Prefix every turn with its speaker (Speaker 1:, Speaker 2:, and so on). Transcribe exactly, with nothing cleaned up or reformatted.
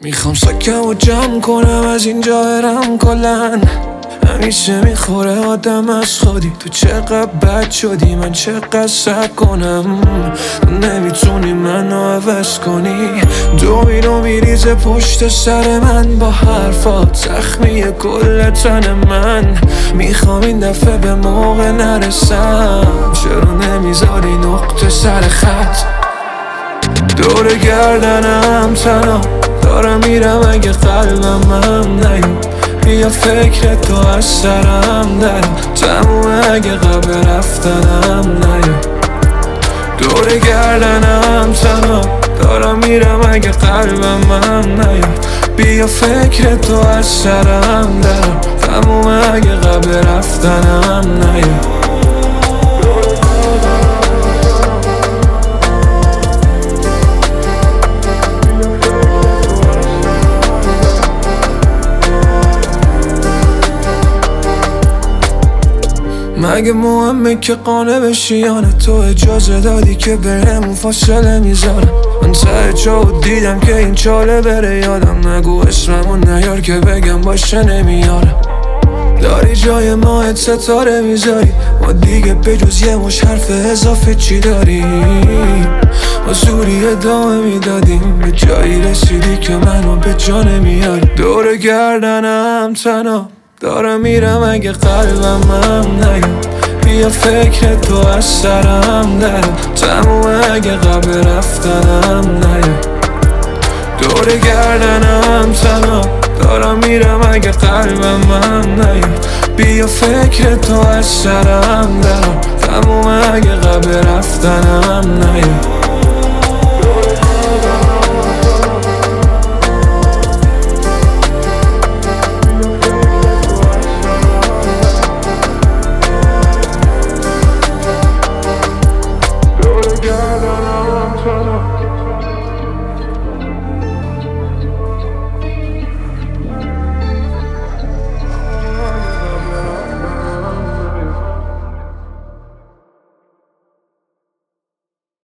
Speaker 1: میخوام سکم و جمع کنم از اینجا برم کلن. همیشه میخوره آدم از خودی. تو چقدر بد شدی من چقدر صبر کنم. نمیتونی منو عوض کنی. دو میرو میریزه پشت سر من با حرفات. زخمی کل تن من. میخوام این دفعه به موقع نرسم. چرا نمیذاری نقطه سر خط؟ دور گردنم تنها دارم میرم اگه قلبم هم نیاد. بیا فکر تو از سرم در تمومه اگه قبل رفتنم نیاد. دور گردنم تنها دارم میرم اگه قلبم هم نیاد. بیا فکر تو از سرم در تمومه اگه قبل رفتنم نیاد. مگه مهمه که قانع بشی یا نه؟ تو اجازه دادی که بهمون فاصله میذارم. من ته چاو دیدم که این چاله بره یادم. نگو اسممو نیار که بگم باشه نمیارم. داری جای ماه ستاره میذاری. ما دیگه بجز یه مش حرف اضافه چی داریم؟ ما زوری ادامه میدادیم به جایی رسیدی که منو به جا نمیاری. دور گردنم تنها دارم میرم اگه قلبم هم نیاد. بیا فکر تو از سرم در تمومه اگه قبل رفتنم نیاد. دور گردنم تنها دارم میرم اگه قلبم هم نیاد. بیا فکر تو از سرم در تمومه اگه قبل رفتنم نیاد.